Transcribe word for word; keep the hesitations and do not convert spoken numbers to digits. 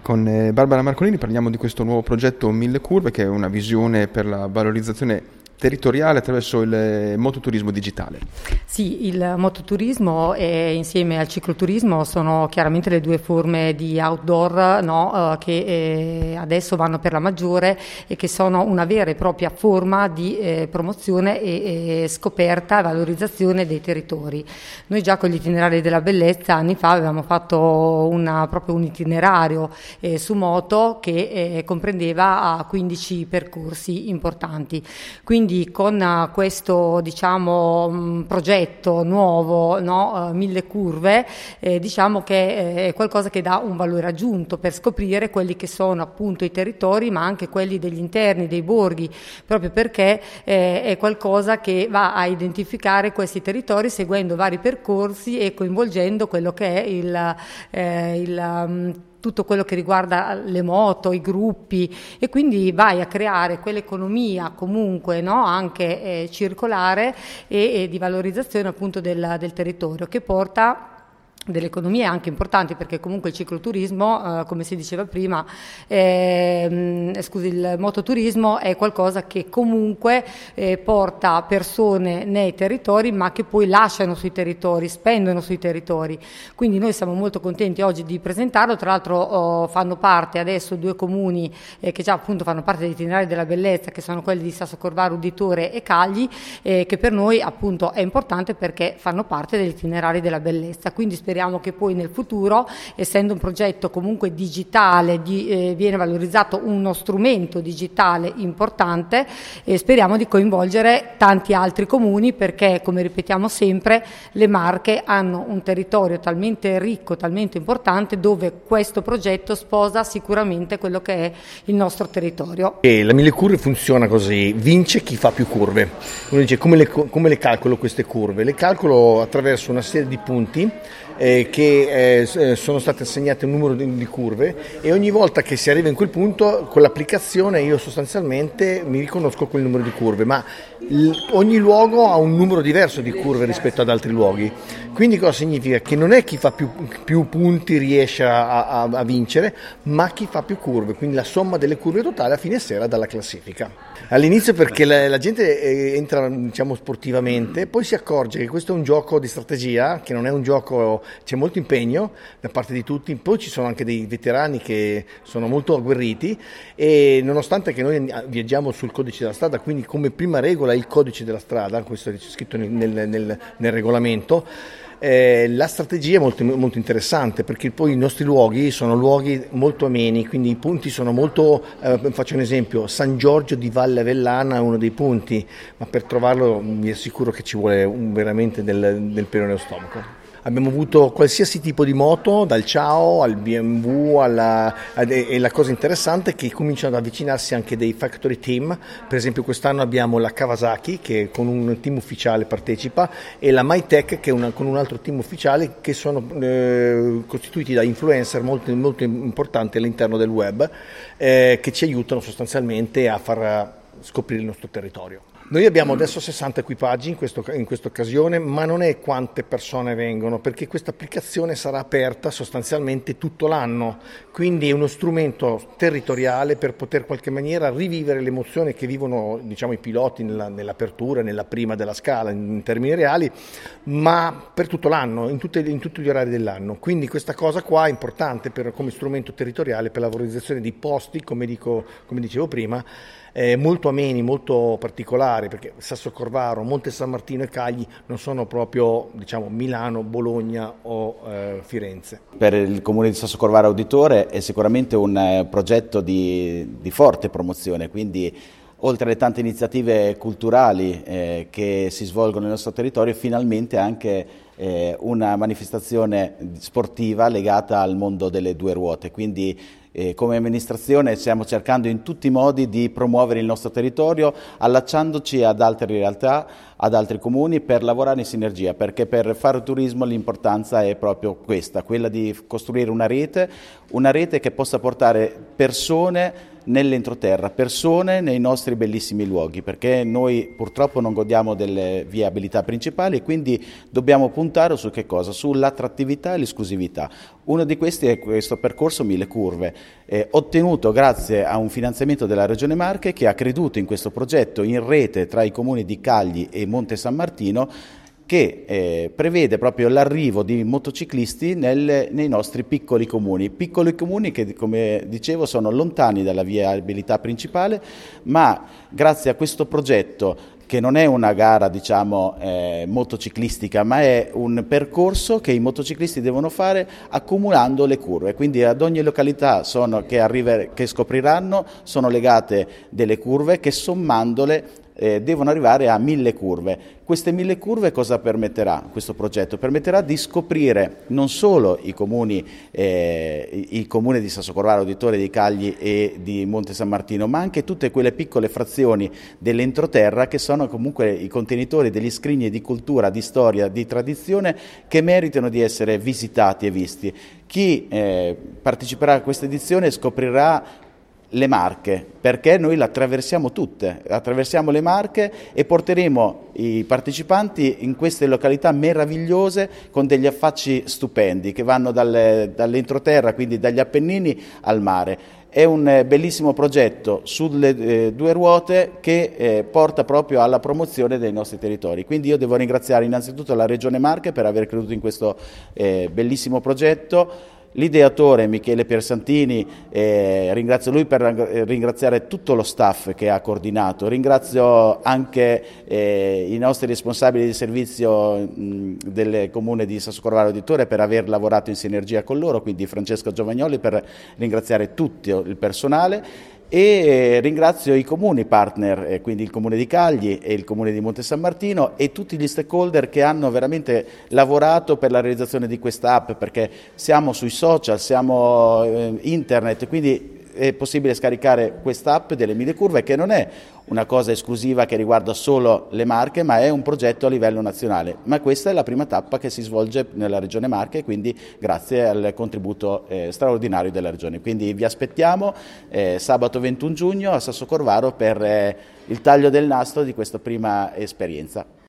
Con eh, Barbara Marcolini parliamo di questo nuovo progetto Mille Curve, che è una visione per la valorizzazione territoriale attraverso il mototurismo digitale. Sì, il mototurismo e insieme al cicloturismo sono chiaramente le due forme di outdoor, no, eh, che eh, adesso vanno per la maggiore e che sono una vera e propria forma di eh, promozione e, e scoperta e valorizzazione dei territori. Noi già con gli itinerari della bellezza anni fa avevamo fatto una, proprio un itinerario eh, su moto che eh, comprendeva quindici percorsi importanti. Quindi Quindi con questo diciamo mh, progetto nuovo, no, uh, Mille Curve, eh, diciamo che è qualcosa che dà un valore aggiunto per scoprire quelli che sono appunto i territori, ma anche quelli degli interni, dei borghi, proprio perché eh, è qualcosa che va a identificare questi territori seguendo vari percorsi e coinvolgendo quello che è il, eh, il um, tutto quello che riguarda le moto, i gruppi, e quindi vai a creare quell'economia comunque, no, anche eh, circolare e, e di valorizzazione appunto del, del territorio, che porta delle economie anche importanti, perché comunque il cicloturismo, eh, come si diceva prima, eh, scusi, il mototurismo è qualcosa che comunque eh, porta persone nei territori, ma che poi lasciano sui territori, spendono sui territori. Quindi noi siamo molto contenti oggi di presentarlo. Tra l'altro oh, fanno parte adesso due comuni eh, che già appunto fanno parte degli itinerari della bellezza, che sono quelli di Sassocorvaro, Uditore e Cagli, eh, che per noi appunto è importante perché fanno parte degli itinerari della bellezza. Quindi speriamo Speriamo che poi nel futuro, essendo un progetto comunque digitale, di, eh, viene valorizzato uno strumento digitale importante, e speriamo di coinvolgere tanti altri comuni, perché, come ripetiamo sempre, le Marche hanno un territorio talmente ricco, talmente importante, dove questo progetto sposa sicuramente quello che è il nostro territorio. E la Mille Curve funziona così: vince chi fa più curve. Uno dice come le, come le calcolo queste curve? Le calcolo attraverso una serie di punti Eh, che eh, sono state assegnate un numero di, di curve, e ogni volta che si arriva in quel punto con l'applicazione io sostanzialmente mi riconosco quel numero di curve, ma l- ogni luogo ha un numero diverso di curve rispetto ad altri luoghi. Quindi cosa significa? Che non è chi fa più, più punti riesce a, a, a vincere, ma chi fa più curve, quindi la somma delle curve totali a fine sera dalla classifica. All'inizio perché la, la gente eh, entra, diciamo, sportivamente, poi si accorge che questo è un gioco di strategia, che non è un gioco, c'è molto impegno da parte di tutti, poi ci sono anche dei veterani che sono molto agguerriti, e nonostante che noi viaggiamo sul codice della strada, quindi come prima regola il codice della strada, questo è scritto nel, nel, nel regolamento, Eh, la strategia è molto, molto interessante, perché poi i nostri luoghi sono luoghi molto ameni, quindi i punti sono molto, eh, faccio un esempio, San Giorgio di Valle Avellana è uno dei punti, ma per trovarlo vi assicuro che ci vuole un, veramente del, del pelo nello stomaco. Abbiamo avuto qualsiasi tipo di moto, dal Ciao al B M W, alla, e la cosa interessante è che cominciano ad avvicinarsi anche dei factory team. Per esempio quest'anno abbiamo la Kawasaki, che con un team ufficiale partecipa, e la MyTech, che è una, con un altro team ufficiale, che sono eh, costituiti da influencer molto, molto importanti all'interno del web, eh, che ci aiutano sostanzialmente a far scoprire il nostro territorio. Noi abbiamo adesso sessanta equipaggi in, questo, in questa occasione, ma non è quante persone vengono, perché questa applicazione sarà aperta sostanzialmente tutto l'anno, quindi è uno strumento territoriale per poter in qualche maniera rivivere l'emozione che vivono, diciamo, i piloti nella, nell'apertura, nella prima della scala in termini reali, ma per tutto l'anno, in, tutte, in tutti gli orari dell'anno. Quindi questa cosa qua è importante per, come strumento territoriale per la valorizzazione di posti, come, dico, come dicevo prima, Eh, molto ameni, molto particolari, perché Sassocorvaro, Monte San Martino e Cagli non sono proprio, diciamo, Milano, Bologna o eh, Firenze. Per il comune di Sassocorvaro Uditore è sicuramente un eh, progetto di, di forte promozione, quindi oltre alle tante iniziative culturali eh, che si svolgono nel nostro territorio, finalmente anche eh, una manifestazione sportiva legata al mondo delle due ruote, quindi Eh, come amministrazione stiamo cercando in tutti i modi di promuovere il nostro territorio, allacciandoci ad altre realtà, ad altri comuni, per lavorare in sinergia, perché per fare turismo l'importanza è proprio questa, quella di costruire una rete, una rete che possa portare persone nell'entroterra, persone nei nostri bellissimi luoghi, perché noi purtroppo non godiamo delle viabilità principali e quindi dobbiamo puntare su che cosa? Sull'attrattività e l'esclusività. Uno di questi è questo percorso Mille Curve, eh, ottenuto grazie a un finanziamento della Regione Marche, che ha creduto in questo progetto in rete tra i comuni di Cagli e Monte San Martino, che eh, prevede proprio l'arrivo di motociclisti nel, nei nostri piccoli comuni, piccoli comuni che, come dicevo, sono lontani dalla viabilità principale, ma grazie a questo progetto, che non è una gara, diciamo, eh, motociclistica, ma è un percorso che i motociclisti devono fare accumulando le curve, quindi ad ogni località sono, che, arriver, che scopriranno sono legate delle curve che, sommandole, Eh, devono arrivare a mille curve. Queste mille curve cosa permetterà questo progetto? Permetterà di scoprire non solo i comuni, eh, i, i comuni di Sassocorvaro, di Torre dei Cagli e di Monte San Martino, ma anche tutte quelle piccole frazioni dell'entroterra che sono comunque i contenitori degli scrigni di cultura, di storia, di tradizione, che meritano di essere visitati e visti. Chi eh, parteciperà a questa edizione scoprirà le Marche, perché noi le attraversiamo tutte, attraversiamo le Marche e porteremo i partecipanti in queste località meravigliose con degli affacci stupendi che vanno dalle, dall'entroterra, quindi dagli Appennini al mare. È un eh, bellissimo progetto sulle eh, due ruote che eh, porta proprio alla promozione dei nostri territori. Quindi io devo ringraziare innanzitutto la Regione Marche per aver creduto in questo eh, bellissimo progetto. L'ideatore Michele Piersantini, eh, ringrazio lui per ringraziare tutto lo staff che ha coordinato, ringrazio anche eh, i nostri responsabili di servizio mh, del comune di Sassocorvaro di Torre per aver lavorato in sinergia con loro, quindi Francesco Giovagnoli per ringraziare tutto il personale. E ringrazio i comuni partner, eh, quindi il comune di Cagli e il comune di Monte San Martino e tutti gli stakeholder che hanno veramente lavorato per la realizzazione di questa app, perché siamo sui social, siamo eh, internet, quindi è possibile scaricare questa app delle Mille Curve, che non è una cosa esclusiva che riguarda solo le Marche, ma è un progetto a livello nazionale. Ma questa è la prima tappa che si svolge nella Regione Marche, quindi grazie al contributo eh, straordinario della Regione. Quindi vi aspettiamo eh, sabato ventuno giugno a Sassocorvaro per eh, il taglio del nastro di questa prima esperienza.